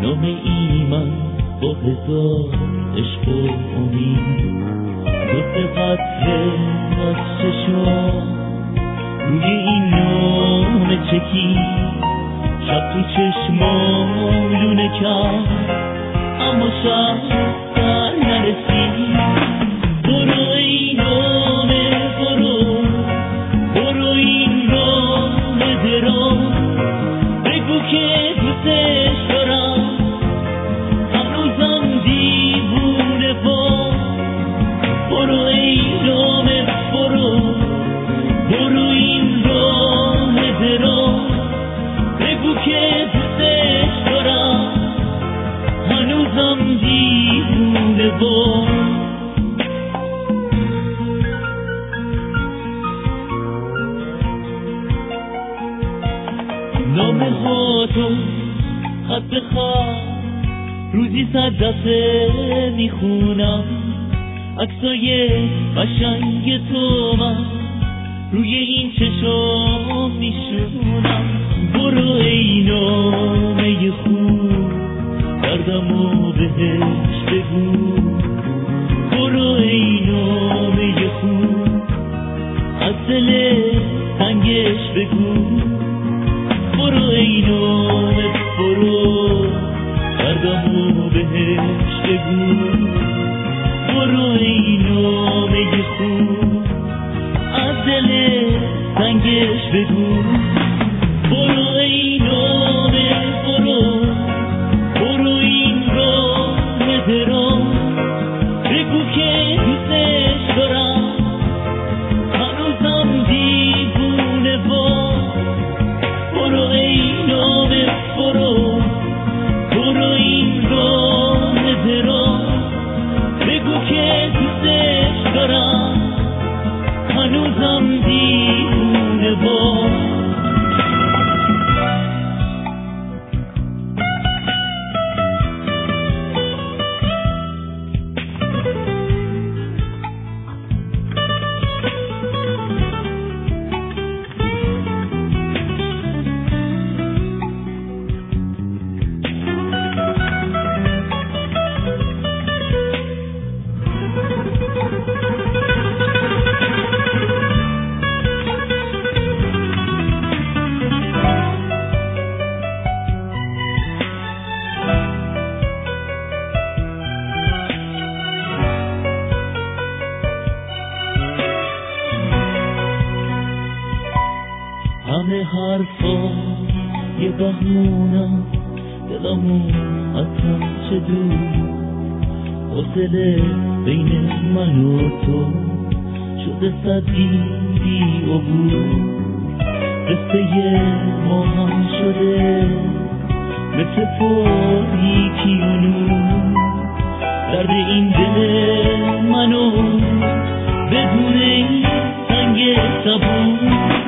نامه من با هزار عشق و امید، دو قطره از چشم روی این نامه چکید، شب تو چشمام لونه کرد اما شب در نرسید. برو ای نامه برو، برو این راه دراز، بگو که دوستش دارم هنوزم دیوونه با. برو ای نامه برو، برو این راه دراز، بگو که دوستش دارم هنوزم دیوونه با. نامه ها تو خط به خط روزی 100 دفعه میخونم، عکسای قشنگ تو من روی این چشم میشونم. برو ای نامه خوب دردمو بهش بگو، برو ای نامه خوب از دل تنگش بگو. برو ای نامه برو دردمو بهش بگو، برو ای نامه خوب از دل تنگش بگو. برو ای نامه برو، برو این راه دراز، بگو که دوستش دارم هنوزم دیوونه با. برو ای نامه برو، برو این راه دراز، بگو که دوستش دارم هنوزم دیوونه با. همه حرفا یه بهونم، دلمون از هم چه دور، فاصله بین من و تو شده صدی بی عبور. قصه ما هم شده مثل تاریکی و نور، درد این دل منو بدون این سنگ صبور.